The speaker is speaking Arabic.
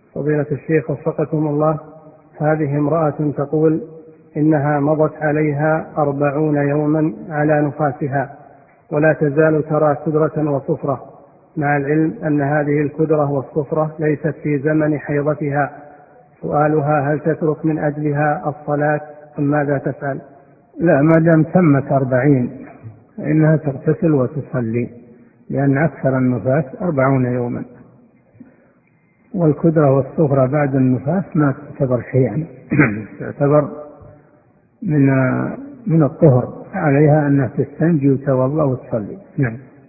فضيلة الشيخ وفقكم الله، هذه امرأة تقول إنها مضت عليها 40 يوما على نفاسها ولا تزال ترى كدرة وصفرة، مع العلم أن هذه الكدرة والصفرة ليست في زمن حيضتها. سؤالها: هل تترك من أجلها الصلاة أم ماذا تفعل؟ لا، ما دام تمت 40 فإنها تغتسل وتصلي، لأن أكثر النفاس 40 يوما، والكدرة والصفرة بعد النفاس ما تعتبر شيئا تعتبر من الطهر، عليها أنها تستنجي وتوضأ وتصلي. نعم.